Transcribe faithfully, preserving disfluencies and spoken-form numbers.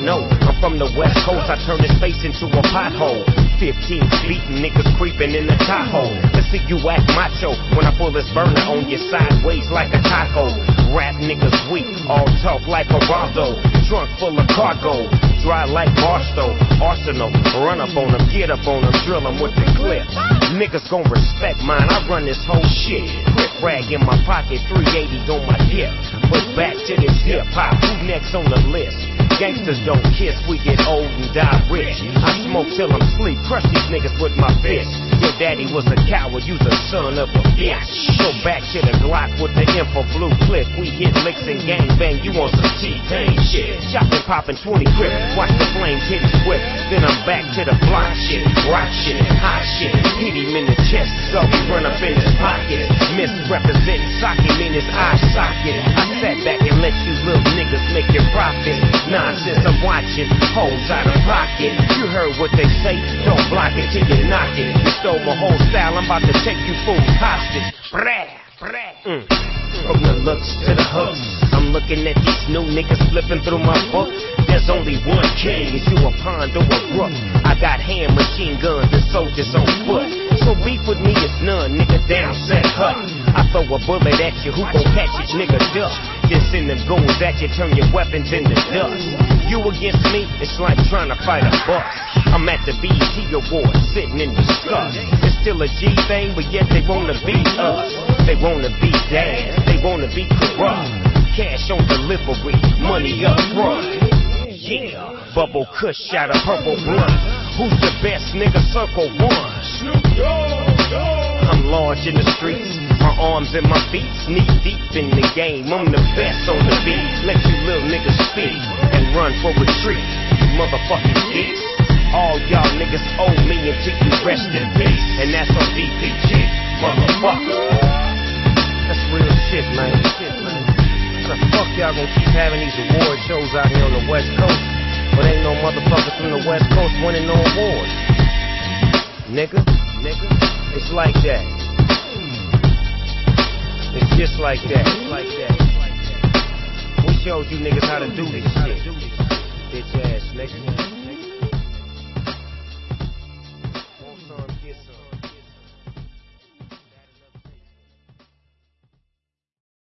know. I'm from the West Coast, I turn this face into a pothole. Fifteen beating niggas creeping in the Tahoe. Let's see you act macho when I pull this burner on you sideways like a taco. Rap niggas weak, all talk like a Rondo. Trunk full of cargo, dry like Barstow. Arsenal, run up on them, get up on them, drill them with the clips. Niggas gon' respect mine, I run this whole shit. Grip rag in my pocket, three eighty on my hip. But back to this hip hop, who next on the list? Gangsters don't kiss, we get old and die rich. I smoke till I'm sleep, crush these niggas with my fist. Your daddy was a coward, you's a son of a bitch. Go back to the Glock with the info blue clip. We hit licks and gangbang, you want some T-Pain shit. Chopping, popping twenty grip, watch the flames hit his whip. Then I'm back to the block shit, rock shit, hot shit. Hit him in the chest, so he run up in his pocket. Misrepresent, sock him in his eye socket. I sat back and let you little niggas make your profit. Nonsense, I'm watching, hoes out of pocket. You heard what they say, don't block it till you knock it. You stole my whole style, I'm about to take you fools hostage. Brah, brah. Mm. From the looks to the hooks, I'm looking at these new niggas flipping through my book. There's only one king, is you a pond or a brook? I got hand machine guns and soldiers on foot. So beef with me is none, nigga, down, set, hut. I throw a bullet at you, who gon' catch it, nigga, duck. Just send them goons at you, turn your weapons into dust. You against me, it's like trying to fight a bus. I'm at the B E T Awards, sitting in disgust. It's still a G thing, but yet they wanna be us. They wanna be dads, they wanna be corrupt. Cash on delivery, money up front. Yeah, bubble kush out of purple blunt. Who's the best nigga? Circle one. I'm large in the streets, my arms and my feet, knee deep in the game. I'm the best on the beat. Let you little niggas speak and run for retreat, you motherfucking geeks. All y'all niggas owe me until you rest in peace, and that's on D P G, motherfucker. That's real shit, man. Shit, man. How the fuck y'all gonna keep having these award shows out here on the West Coast, but ain't no motherfuckers from the West Coast winning no awards? Nigga, nigga, it's like that. It's just like that. It's like that. We showed you niggas how to do this shit. Bitch ass nigga.